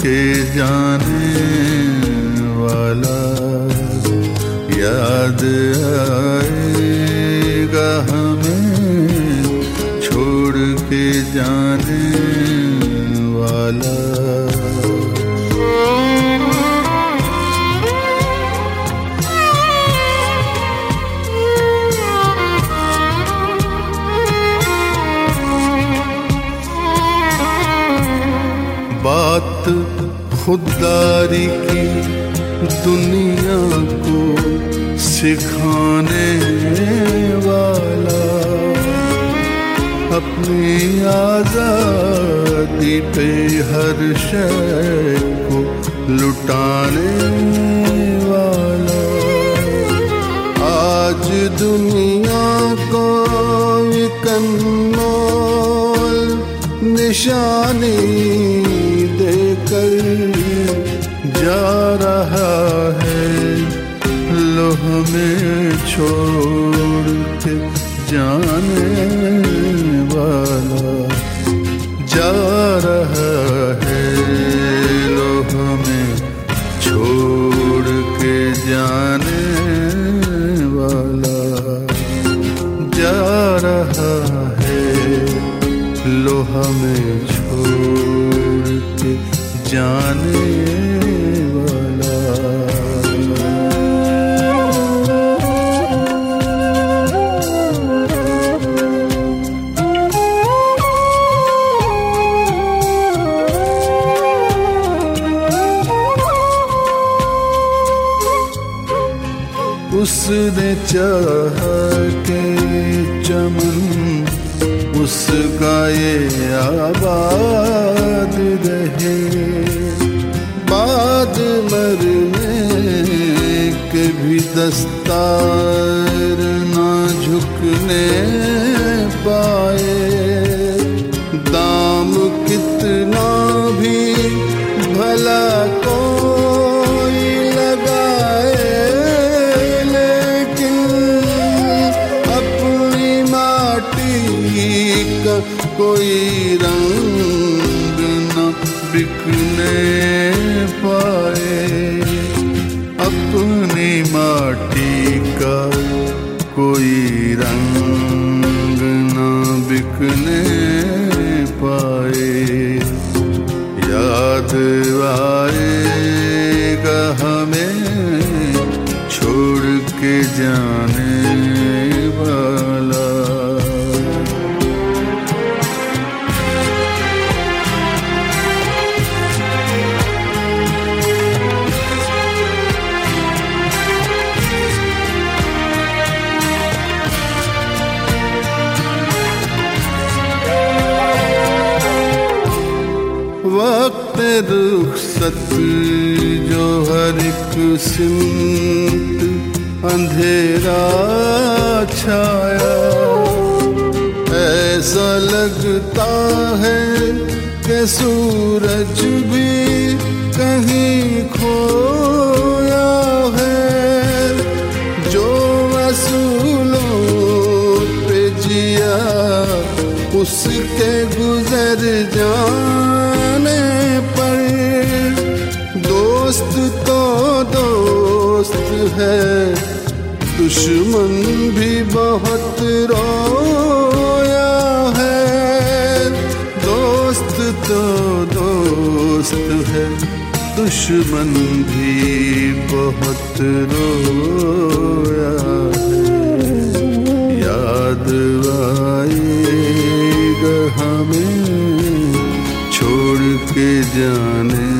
के जाने वाला, याद आएगा हमें छोड़ के जाने वाला। बात खुददारी की दुनिया को सिखाने वाला, अपनी आजादी पे हर शय को लुटाने वाला। आज दुनिया को एक अनमोल निशानी देकर जा रहा है, लो हमें छोड़ के जाने वाला। जा रहा है, लो हमें छोड़ के जाने वाला। जा रहा है, लो हमें छोड़ के जाने वाला। उसने चाहा के चमन उसका ये आबाद रहे, बाद मरने के भी दस्तार ना झुकने पाए। दाम कितना भी भला कोई लगाए, लेकिन अपनी माटी का कोई रंग न बिकने पाए। अपनी माटी का कोई रंग न बिकने पाए। याद आएगा हमें छोड़ के जाने वाला। वक्त रुखसत जो हर एक सिमत अंधेरा छाया, ऐसा लगता है कि सूरज भी कहीं खोया है। जो असूलों पे जिया उसके गुजर जाने पर, दोस्त तो दोस्त है, दुश्मन भी बहुत रोया है। दोस्त तो दोस्त है, दुश्मन भी बहुत रोया है। याद आएगा हमें छोड़ के जाने